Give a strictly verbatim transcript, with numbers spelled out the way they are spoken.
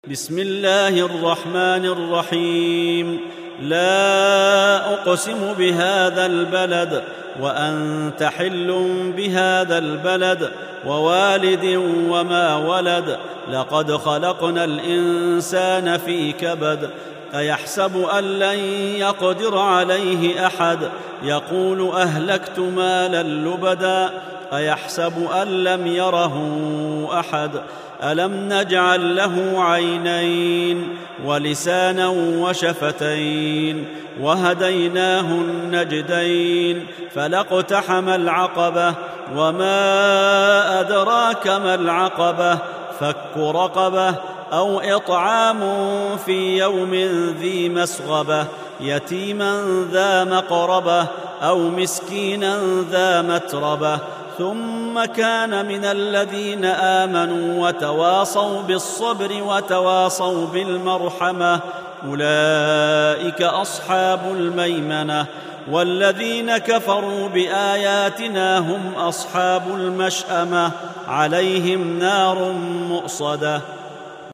بسم الله الرحمن الرحيم. لا أقسم بهذا البلد وأنت حل بهذا البلد ووالد وما ولد. لقد خلقنا الإنسان في كبد. أيحسب أن لن يقدر عليه أحد. يقول أهلكت مالا لبدا. أيحسب أن لم يره أحد. ألم نجعل له عينين ولسانا وشفتين وهديناه النجدين فلاقتحم العقبة وما أدراك ما العقبة فك رقبة أو إطعام في يوم ذي مسغبة يتيما ذا مقربة أو مسكينا ذا متربة ثم كان من الذين آمنوا وتواصوا بالصبر وتواصوا بالمرحمة أولئك أصحاب الميمنة. والذين كفروا بآياتنا هم أصحاب المشأمة عليهم نار مؤصدة.